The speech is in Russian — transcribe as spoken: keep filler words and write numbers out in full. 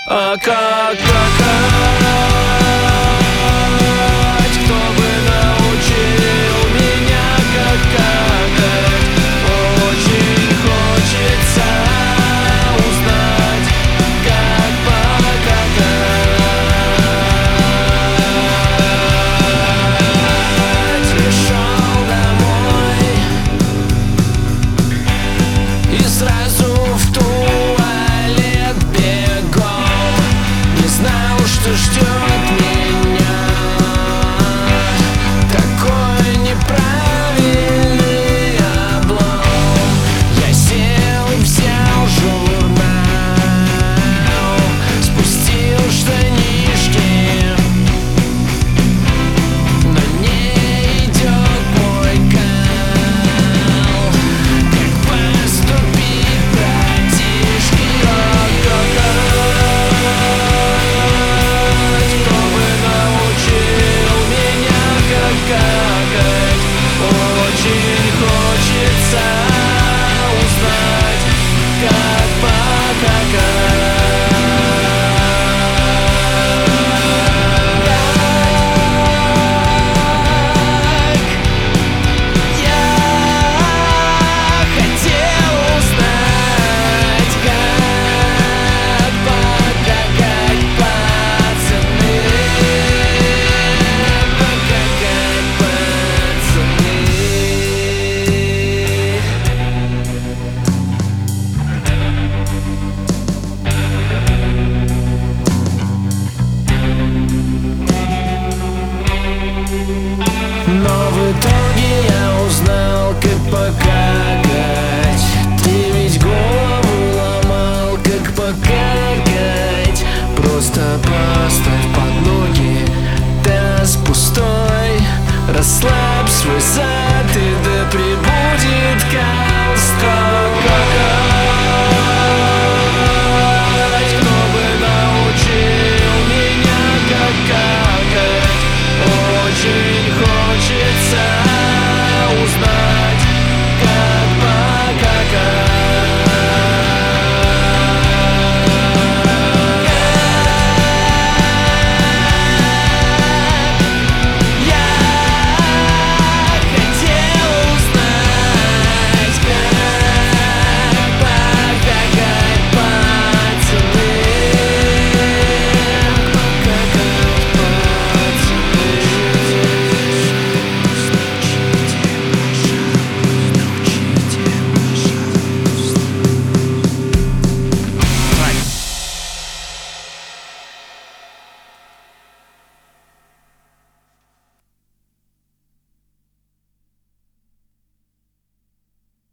А как какать? Кто бы научил меня, как какать? Очень хочется узнать, как покакать. Пришел домой и сразу в туалет бегом. Не знал, что ждет меня. Такой неправильный облом. Я сел и взял журнал, спустил штанишки, но не идет мой кал. Как поступить, братишки? Как какать? Кто бы научил меня, как какать? Очень хочется узнать, как покакать. Я хотел узнать, как покакать, пацаны. Покакать, пацаны. Но в итоге я узнал, как покакать. Ты ведь голову ломал, как покакать. Просто поставь под ноги таз пустой, расслабь свой зад и